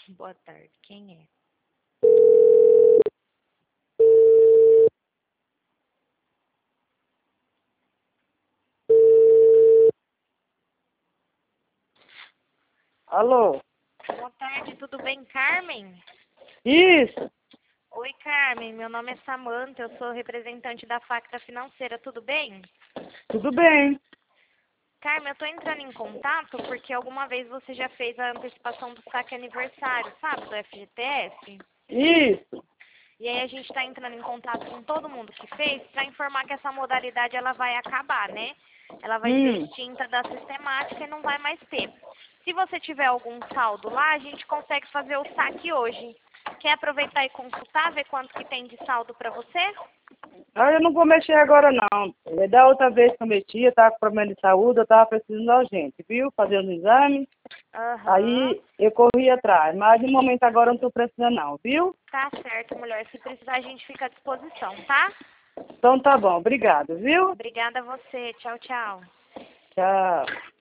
Boa tarde, quem é? Alô? Boa tarde, tudo bem, Carmen? Isso, Oi, Carmen, meu nome é Samanta, eu sou representante da Facta Financeira, tudo bem? tudo bem. Carmen, eu tô entrando em contato porque alguma vez você já fez a antecipação do saque aniversário, sabe, do FGTS? Isso. E aí a gente está entrando em contato com todo mundo que fez para informar que essa modalidade ela vai acabar, né? Ela vai ser extinta da sistemática e não vai mais ter. Se você tiver algum saldo lá, a gente consegue fazer o saque hoje. Quer aproveitar e consultar, ver quanto que tem de saldo para você? Ah, eu não vou mexer agora, não. Da outra vez que eu mexi, eu estava com problema de saúde, eu estava precisando urgente, viu? Fazer os exames. Aham. Aí eu corri atrás. Mas no momento agora eu não estou precisando, não, viu? Tá certo, mulher. Se precisar, a gente fica à disposição, tá? Então tá bom, obrigado, viu? Obrigada a você. Tchau, tchau. Tchau.